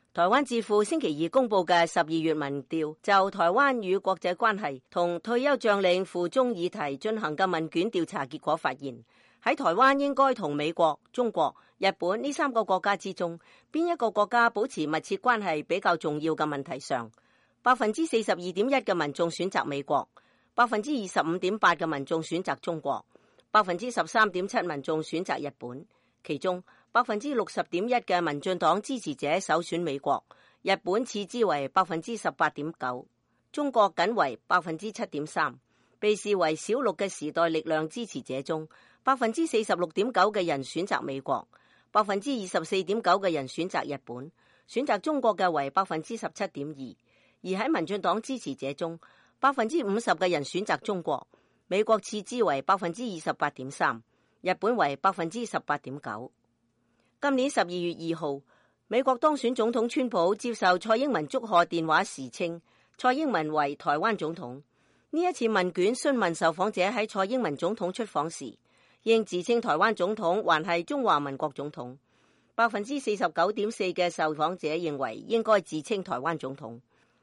台灣智庫星期二公布嘅12月民調，就台灣與國際關係同退休將領赴中議題進行嘅問卷調查結果發現，喺台灣應該同美國、中國、日本呢3個國家之中，邊一個國家保持密切關係比較重要嘅問題上，42.1% 嘅民眾選擇美國，25.8% 嘅民眾選擇中國，13.7% 民眾選擇日本，其中60.1% 嘅民進黨支持者首選美國，日本次之為18.9%，中國僅為7.3%。被視為小綠嘅時代力量支持者中，46.9% 嘅人選擇美國，24.9% 嘅人選擇日本，選擇中國嘅為17.2%。而喺民進黨支持者中，50%嘅人選擇中國，美國次之為28.3%，日本為18.9%。今年12月2號，美國當選總統川普接受蔡英文祝賀電話時稱，蔡英文為台灣總統。呢一次問卷詢問受訪者喺蔡英文總統出訪時，應自稱台灣總統還係中華民國總統。49.4% 嘅受訪者認為應該自稱台灣總統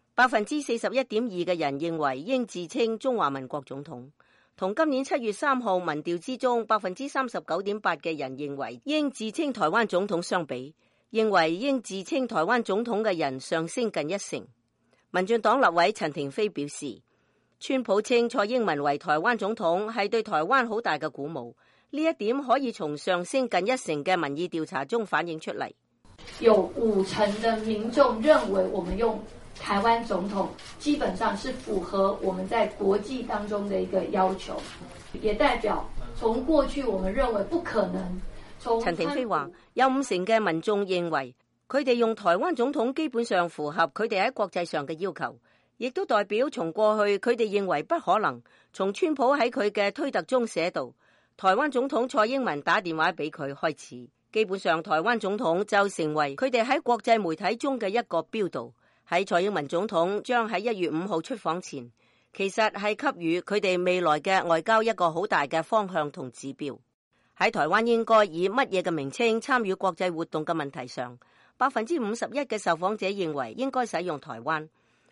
，41.2% 嘅人認為應自稱中華民國總統。同今年7月3號民調之中39.8% 嘅人認為應自稱台灣總統相比，認為應自稱台灣總統嘅人上升近1成。民進黨立委陳亭妃表示，川普稱蔡英文為台灣總統係對台灣好大嘅鼓舞，呢一點可以從上升近1成嘅民意調查中反映出嚟。 有50%的民眾認為我們用台灣總統基本上是符合我們在國際當中的一個要求，也代表從過去我們認為不可能。 陳亭妃話，有50%嘅民眾認為佢哋用台灣總統基本上符合佢哋喺國際上嘅要求，亦都代表從過去佢哋認為不可能。從川普喺佢嘅推特中寫道，台灣總統蔡英文打電話俾佢開始，基本上台灣總統就成為佢哋喺國際媒體中嘅一個標誌。喺蔡英文總統將喺1月5號出訪前，其實係給予佢哋未來嘅外交一個好大嘅方向同指標。喺台灣應該以乜嘢嘅名稱參與國際活動嘅問題上，51%嘅受訪者認為應該使用台灣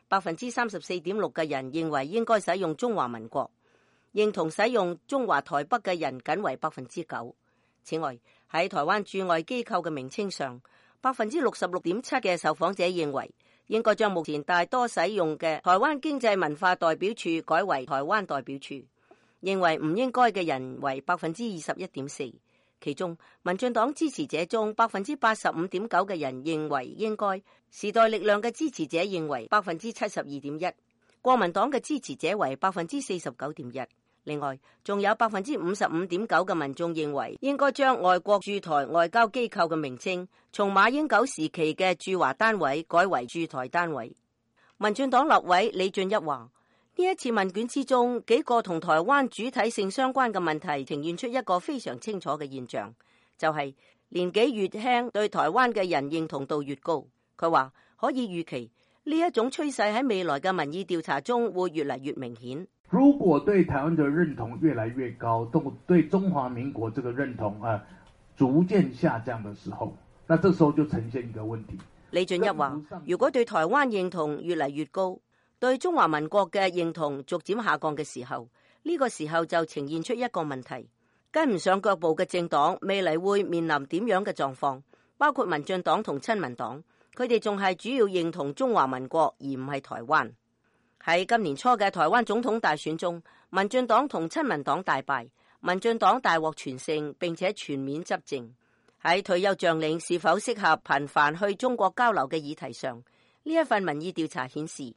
，34.6% 嘅人認為應該使用中華民國，認同使用中華台北嘅人僅為9%。此外，喺台灣駐外機構嘅名稱上，66.7% 嘅受訪者認為應該將目前大多使用嘅台灣經濟文化代表處改為台灣代表處，認為唔應該嘅人為21.4%。其中，民進黨支持者中85.9% 嘅人認為應該，時代力量嘅支持者認為72.1%，國民黨嘅支持者為49.1%。另外，仲有55.9% 嘅民眾認為應該將外國駐台外交機構嘅名稱從馬英九時期嘅駐華單位改為駐台單位。民進黨立委李俊一話，呢一次問卷之中，幾個同台灣主體性相關嘅問題呈現出一個非常清楚嘅現象，就係年紀越輕對台灣嘅人認同度越高。佢話可以預期呢一種趨勢喺未來嘅民意調查中會越嚟越明顯。 如果對台灣的認同越來越高，對中華民國這個認同逐漸下降的時候，那這時候就呈現一個問題。 李俊一話，如果對台灣認同越嚟越高，對中華民國嘅認同逐漸下降嘅時候，呢個時候就呈現出一個問題，跟唔上腳步嘅政黨未來會面臨點樣嘅狀況，包括民進黨同親民黨，佢哋仲係主要認同中華民國而唔係台灣。喺今年初嘅台灣總統大選中，民進黨同親民黨大敗，民進黨大獲全勝並且全面執政。喺退休將領是否適合頻繁去中國交流嘅議題上，呢一份民意調查顯示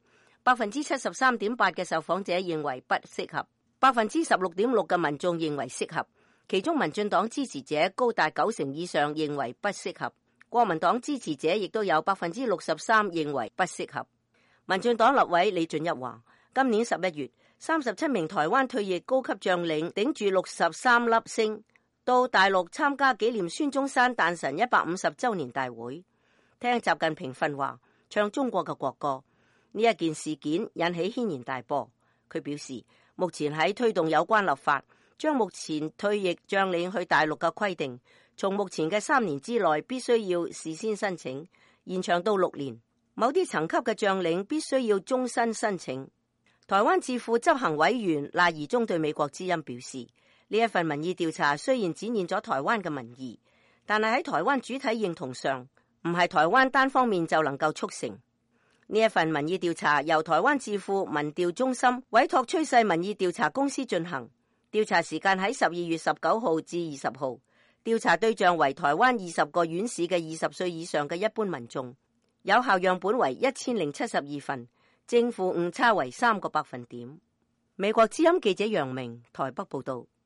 ，73.8% 嘅受訪者認為不適合，16.6% 嘅民眾認為適合，其中民進黨支持者高達90%以上認為不適合，國民黨支持者亦都有63%認為不適合。民進黨立委李俊一話，今年11月，37名台灣退役高級將領頂住63粒星到大陸參加紀念孫中山誕辰150週年大會，聽習近平訓話，唱中國嘅國歌。呢一件事件引起軒然大波。佢表示，目前喺推動有關立法，將目前退役將領去大陸嘅規定，從目前嘅3年之內必須要事先申請， 延長到6年。某啲層級嘅將領必須要終身申請。台灣智庫執行委員賴宜中對美國之音表示，呢一份民意調查雖然展現咗台灣嘅民意，但係喺台灣主體認同上，唔係台灣單方面就能夠促成。呢一份民意調查由台灣智庫民調中心委託趨勢民意調查公司進行，調查時間喺12月19號至20號，調查對象為台灣20個縣市嘅20歲以上嘅一般民眾，有效樣本為1072份，正負誤差為3個百分點。美國之音記者楊明台北報道。